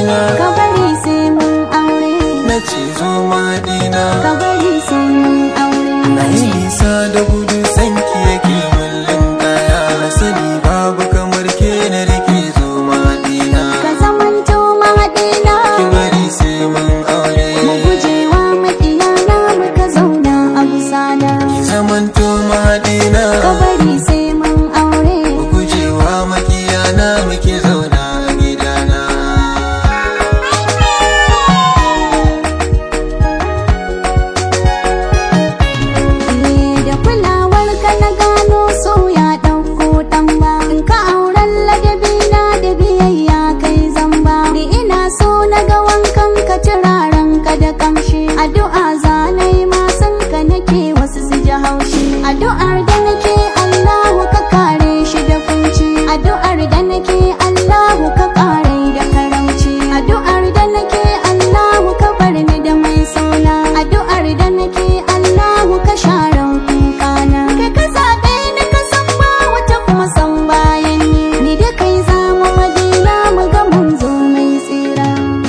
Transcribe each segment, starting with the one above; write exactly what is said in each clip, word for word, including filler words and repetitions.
madina, ka bari sai mun aure. na ce zo madina, ka bari sai mun aure. na yi nisa da gudu sanki yake mullin kaya, na sani babu kamar ke na rike zo madina, ka zamanto mahaɗina, ki bari sai mun aure. mu gujewa maƙiyana muka zauna a busana. Ki zamanto madina, ka bari sai mun aure. mu gujewa makiyana muke zauna a gidana. Eh, da kulawar ka na gano so ya ɗauko ɗan ba. In ka auren ladabi na da biyayya kai zamba. Ni ina so na ga wankan ka turaren ka da kamshi. Addu'a zanai ma san ka nake wasu su ji haushi. Addu'ar da nake Allahu ka kare shi da kunci. Addu'ar da nake Allahu ka kare da karamci. Addu'ar da nake Allahu ka bar ni da mai sona. Addu'ar da nake Allahu ka share kukana. Kai ka zaɓe ni ka san ba wata kuma san bayan ni. Ni da kai za mu madina mu ga mun zo mai tsira.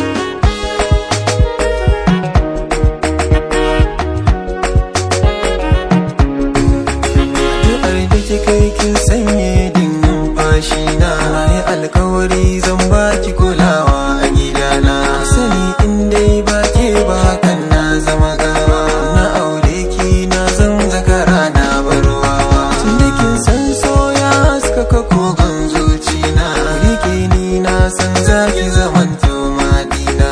Addu'ar da kika yi kin sanye din numfashi na, na yi alkawari zan baki kulawa a gidana. Sani in dai ba ke ba hakan na zama gawa, na aure ki na zan zakara na barwawa. Tunda kin san soya haskaka kogon zuci na, rike ni na san zaki zamanto madina.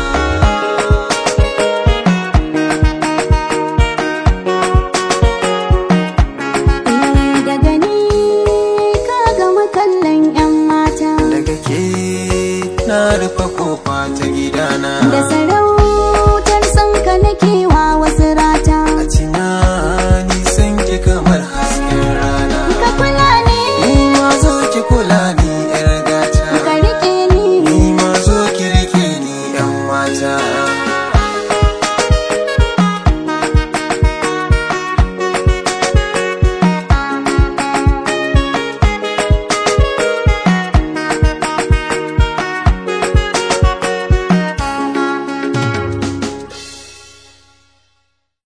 Eh, daga ni ka gama kallon 'yan mata. Daga ke na rufe kofa ta gidana. Da sarau